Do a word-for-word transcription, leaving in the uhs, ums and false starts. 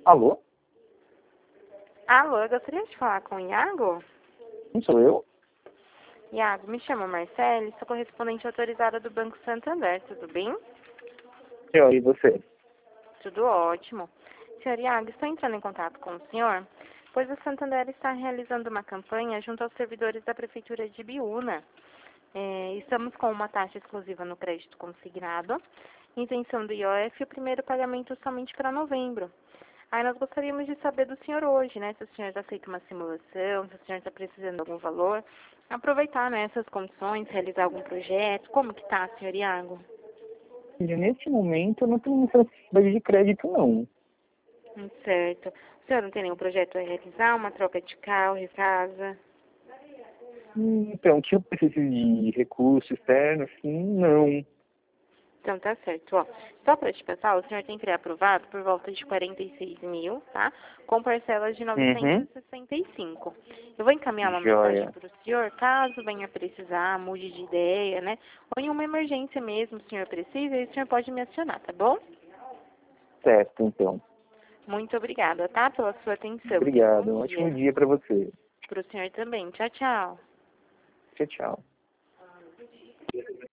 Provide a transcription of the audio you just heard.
Alô? Alô, eu gostaria de falar com o Iago. Não sou eu? Iago, me chamo Marcele, sou correspondente autorizada do Banco Santander, tudo bem? Eu e você? Tudo ótimo. Senhor Iago, estou entrando em contato com o senhor, pois o Santander está realizando uma campanha junto aos servidores da Prefeitura de Biúna. É, estamos com uma taxa exclusiva no crédito consignado, isenção do I O F e o primeiro pagamento somente para novembro. Aí nós gostaríamos de saber do senhor hoje, né? Se o senhor aceita uma simulação, se o senhor está precisando de algum valor. Aproveitar, né, essas condições, realizar algum projeto. Como que tá, senhor Iago? Filha, nesse momento eu não tenho necessidade de crédito, não. Hum, Certo. O senhor não tem nenhum projeto a realizar? Uma troca de carro, casa? Então, que eu preciso de recurso externo, assim, não. Então tá certo, ó. Só para te passar, o senhor tem que ser aprovado por volta de quarenta e seis mil, tá? Com parcelas de Uhum. novecentos e sessenta e cinco. Eu vou encaminhar uma mensagem Joia. para o senhor, caso venha precisar, mude de ideia, né? Ou em uma emergência mesmo, o senhor precisa, aí o senhor pode me acionar, tá bom? Certo, então. Muito obrigada, tá? Pela sua atenção. Tenha um bom Obrigado. Um ótimo dia. dia para você. Para o senhor também. Tchau, tchau. Tchau, tchau.